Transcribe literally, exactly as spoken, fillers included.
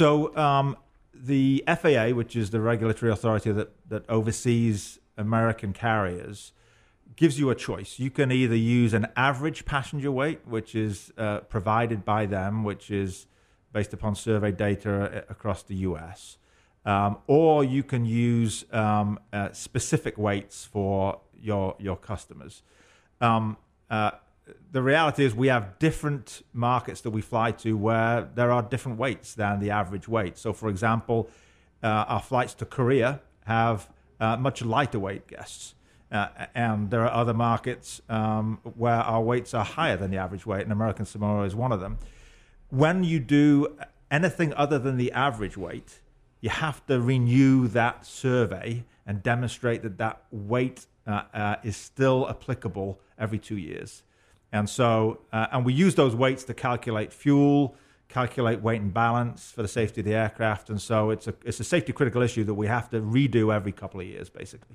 So um, the F A A, which is the regulatory authority that, that oversees American carriers, gives you a choice. You can either use an average passenger weight, which is uh, provided by them, which is based upon survey data across the U S, um, or you can use um, uh, specific weights for your your customers. Um, uh, the reality is we have different markets that we fly to where there are different weights than the average weight. So, for example, uh, our flights to Korea have uh, much lighter weight guests. Uh, and there are other markets um, where our weights are higher than the average weight, and American Samoa is one of them. When you do anything other than the average weight, you have to renew that survey and demonstrate that that weight uh, uh, is still applicable every two years. And so, uh, and we use those weights to calculate fuel, calculate weight and balance for the safety of the aircraft. And so it's a it's a safety critical issue that we have to redo every couple of years, basically.